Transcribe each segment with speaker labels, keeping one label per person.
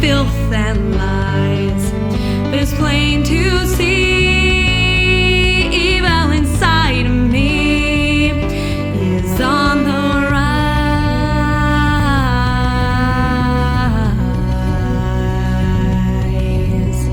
Speaker 1: filth and lies. It's plain to see evil inside of me is on the rise.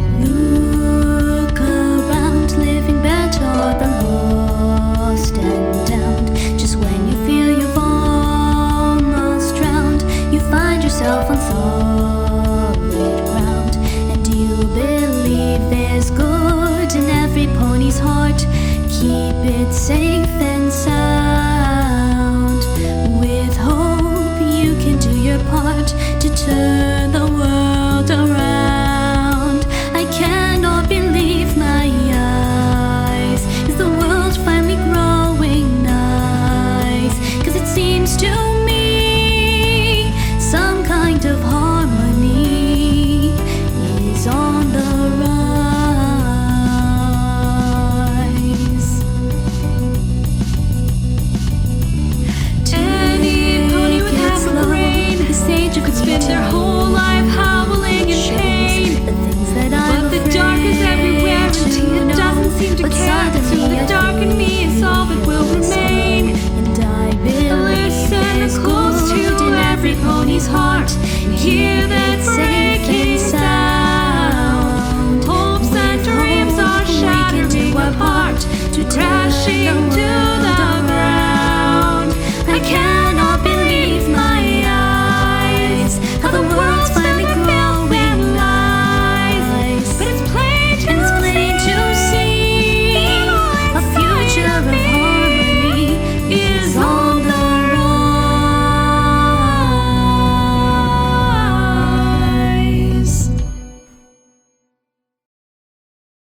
Speaker 2: Look around, living better than lost and downed. Just when you feel you've almost drowned, you find yourself on solid ground, and you believe there's good in every pony's heart. Keep it safe and sound. With hope you can do your part to turn the world around. I cannot believe my eyes. Is the world finally growing nice? 'Cause it seems to me some kind of harmony is on the rise.
Speaker 1: Any pony with half a brain,
Speaker 2: the sage you could
Speaker 1: spend their whole life howling in pain.
Speaker 2: The things that I'm
Speaker 1: But the dark is everywhere, and it doesn't seem to care. So the dark in me is all that will remain.
Speaker 2: And I
Speaker 1: Listen close to every pony's heart and hear that breaking sound. Hopes and dreams are shattering apart, crashing to